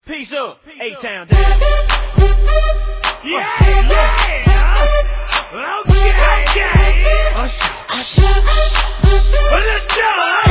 Peace up, A-Town down. Yeah, yeah. Okay. Usher. Let's go.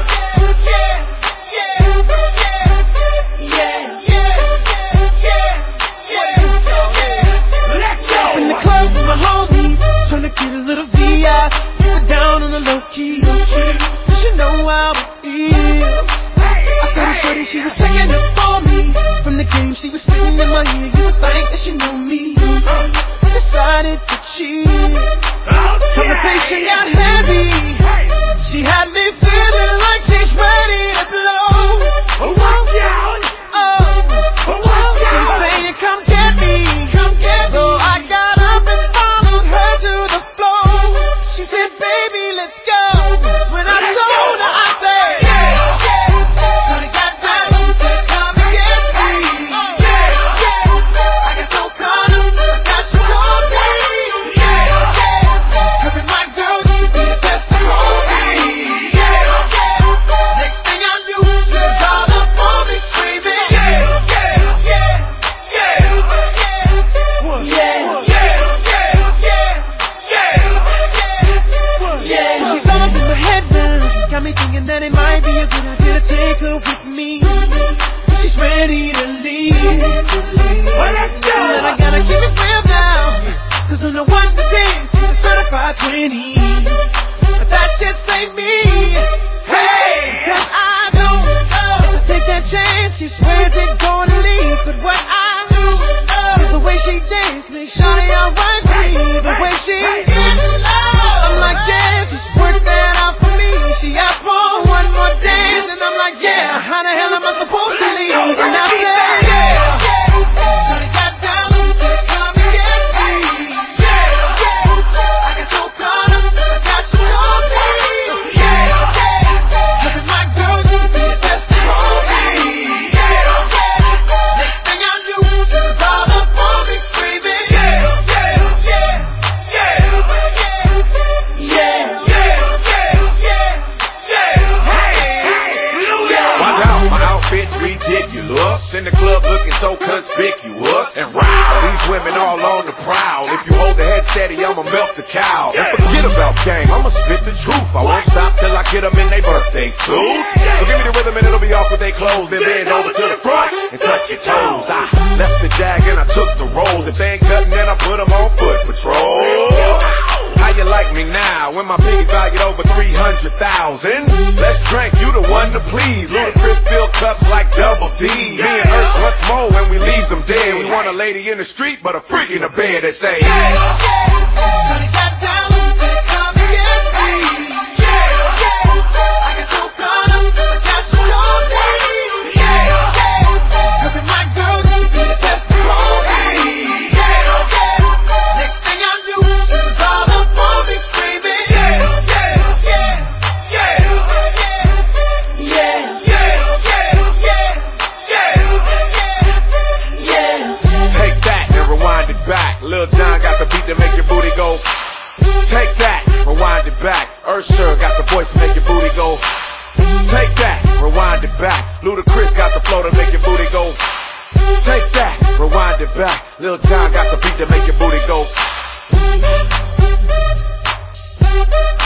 In the club with my homies, tryna get a little VI. Keep it down on the low key. She know how it is. I saw the shorty, she was checking up for me. From the game, she was spitting in my ear. You would think that she knew me. Decided to cheat. Conversation got heavy. She had me feeling like she's ready to blow. Watch out! She's saying, come get me. So I got up and followed her to the floor. She said, baby, let's go. When I told her, I said, shorty got down, said, come and get me. I got so caught up, now she told me. Her and my girl used to be the best of me. Next thing I knew, she was all up on me screaming. Got me thinking that it might be a good idea to take her with me. She's ready to leave. Well, let's go. And I gotta keep it real now, cause I'm the one to dance. She's a certified 20. But that just ain't me. Hey! Cause I don't know. Take that chance, she swears it's gonna leave. But what I do is the way she dance makes shawty alright for me. The way she I'm like, yeah, just work that out for me. She asked for one more dance, and I'm like, yeah, how the hell am I supposed to leave? And I said, shorty got down, said, come and get me. I got so caught up, I got you on me. Her and my girl used to be the best of me. Next thing I knew, she was all up on me screaming. Ridiculous. In the club looking so conspicuous. And wow, these women all on the prowl. If you hold the head steady, I'ma melt the cow. And forget about game, I'ma spit the truth. I won't stop till I get them in their birthday suit. So give me the rhythm and it'll be off with their clothes. Then bend over to the front and touch your toes. I left the jag and I took the rolls. If they ain't cutting, then I put them on foot patrol. How you like me now when my piggy's valued over 300,000? Let's drink, you the one to please. Ludacris fill cups like Double D. Me and Ursh once more when we leave them dead. We want a lady in the street, but a freak in the bed that say, Shorty got down, said, come and get me. I got so caught up, I got you on me. Her and my girl used to be the best of me. Next thing I knew, she was all up on me screaming. take that and rewind it back. Lil Jon got the beat to make your booty go. Take that, rewind it back. Usher got the voice to make your booty go. Take that, rewind it back. Ludacris got the flow to make your booty go. Take that, rewind it back. Lil Jon got the beat to make your booty go.